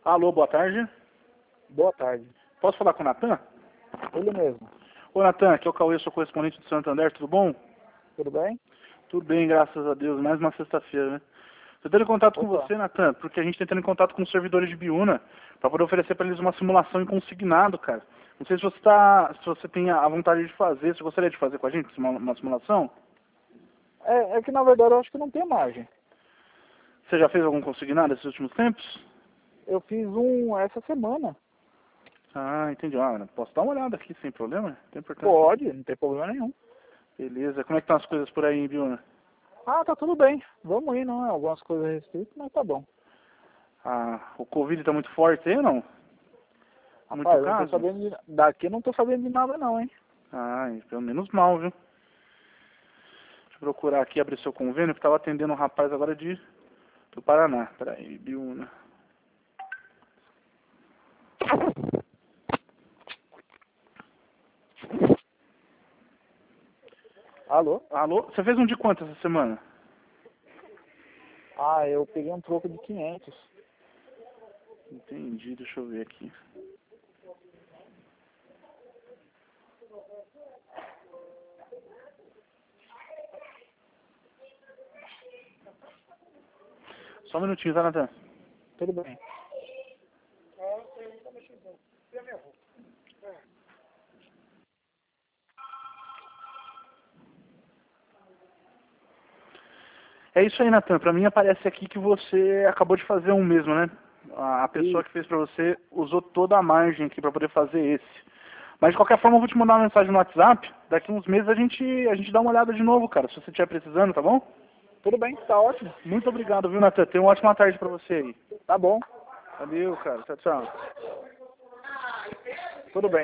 Alô, boa tarde. Boa tarde. Posso falar com o Natan? Ele mesmo. Ô Natan, aqui é o Cauê, sou correspondente do Santander, tudo bom? Tudo bem? Tudo bem, graças a Deus, mais uma sexta-feira, né? Estou tendo contato com Opa. você, Natan, porque a gente está entrando em contato com os servidores de Biúna para poder oferecer para eles uma simulação em consignado, cara. Não sei se você tem a vontade de fazer, se gostaria de fazer com a gente uma simulação. É que na verdade eu acho que não tem margem. Você já fez algum consignado nesses últimos tempos? Eu fiz um essa semana. Ah, entendi. Ah, posso dar uma olhada aqui sem problema? Tem importância. Pode, não tem problema nenhum. Beleza. Como é que estão as coisas por aí em Biúna? Ah, tá tudo bem. Vamos ir, não é? Algumas coisas a respeito, mas tá bom. Ah, o Covid está muito forte aí ou não? Muito Rapaz, eu não tô caso? sabendo daqui eu não tô sabendo de nada não, hein? Ah, pelo menos mal, viu? Deixa eu procurar aqui, abrir seu convênio, que estava atendendo um rapaz agora do Paraná. Peraí, Biúna. Alô? Alô? Você fez um de quanto essa semana? Ah, eu peguei um troco de 500. Entendi, deixa eu ver aqui. Só um minutinho, tá, Natan? Tudo bem. É isso aí, Natan. Pra mim aparece aqui que você acabou de fazer um mesmo, né? A pessoa Isso. que fez pra você usou toda a margem aqui pra poder fazer esse. Mas de qualquer forma eu vou te mandar uma mensagem no WhatsApp. Daqui uns meses a gente dá uma olhada de novo, cara. Se você estiver precisando, tá bom? Tudo bem, tá ótimo. Muito obrigado, viu, Natan? Tenha uma ótima tarde pra você aí. Tá bom. Valeu, cara. Tchau, tchau. Tudo bem.